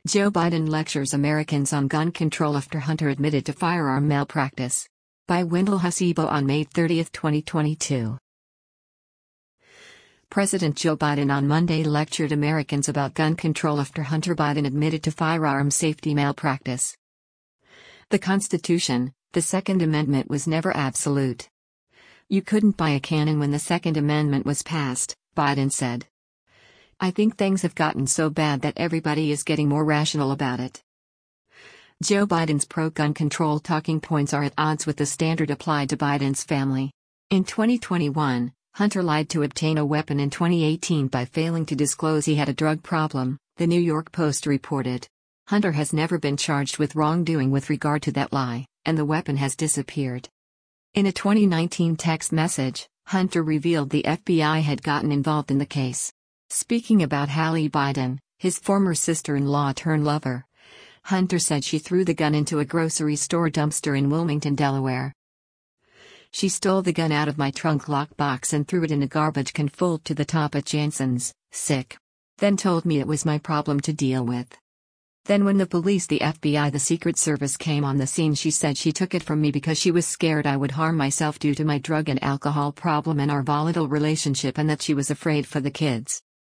Joe Biden lectures Americans on gun control after Hunter admitted to firearm malpractice. By Wendell Hasibo on May 30, 2022. President Joe Biden on Monday lectured Americans about gun control after Hunter Biden admitted to firearm safety malpractice. The Constitution, the Second Amendment, was never absolute. You couldn't buy a cannon when the Second Amendment was passed, Biden said. I think things have gotten so bad that everybody is getting more rational about it. Joe Biden's pro-gun control talking points are at odds with the standard applied to Biden's family. In 2021, Hunter lied to obtain a weapon in 2018 by failing to disclose he had a drug problem, the New York Post reported. Hunter has never been charged with wrongdoing with regard to that lie, and the weapon has disappeared. In a 2019 text message, Hunter revealed the FBI had gotten involved in the case. Speaking about Hallie Biden, his former sister-in-law turned lover, Hunter said she threw the gun into a grocery store dumpster in Wilmington, Delaware. She stole the gun out of my trunk lockbox and threw it in a garbage can full to the top at Jansen's, sick. Then told me it was my problem to deal with. Then when the police, the FBI, the Secret Service came on the scene, she said she took it from me because she was scared I would harm myself due to my drug and alcohol problem and our volatile relationship, and that she was afraid for the kids.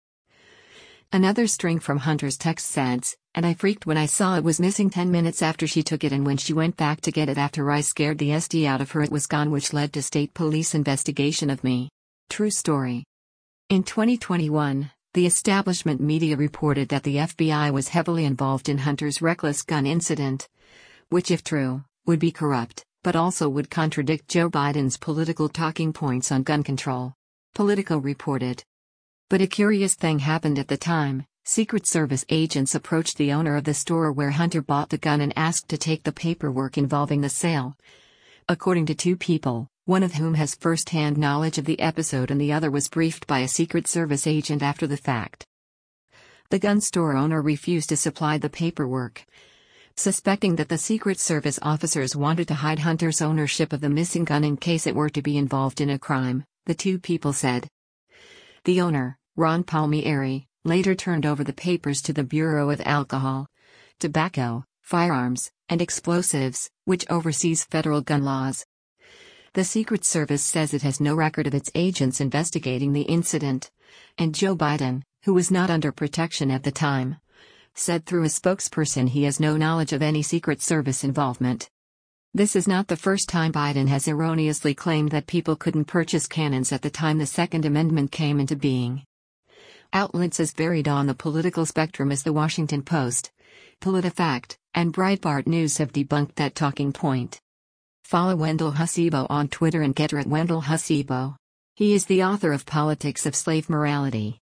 Another string from Hunter's text says, and I freaked when I saw it was missing 10 minutes after she took it, and when she went back to get it after I scared the SD out of her it was gone, which led to state police investigation of me. True story. In 2021, the establishment media reported that the FBI was heavily involved in Hunter's reckless gun incident, which, if true, would be corrupt, but also would contradict Joe Biden's political talking points on gun control. Politico reported. But a curious thing happened at the time. Secret Service agents approached the owner of the store where Hunter bought the gun and asked to take the paperwork involving the sale. According to two people, one of whom has first-hand knowledge of the episode and the other was briefed by a Secret Service agent after the fact. The gun store owner refused to supply the paperwork. Suspecting that the Secret Service officers wanted to hide Hunter's ownership of the missing gun in case it were to be involved in a crime, the two people said. The owner, Ron Palmieri, later turned over the papers to the Bureau of Alcohol, Tobacco, Firearms, and Explosives, which oversees federal gun laws. The Secret Service says it has no record of its agents investigating the incident, and Joe Biden, who was not under protection at the time, said through a spokesperson he has no knowledge of any Secret Service involvement. This is not the first time Biden has erroneously claimed that people couldn't purchase cannons at the time the Second Amendment came into being. Outlets as varied on the political spectrum as The Washington Post, PolitiFact, and Breitbart News have debunked that talking point. Follow Wendell Hasibo on Twitter and get at Wendell Hasibo. He is the author of Politics of Slave Morality.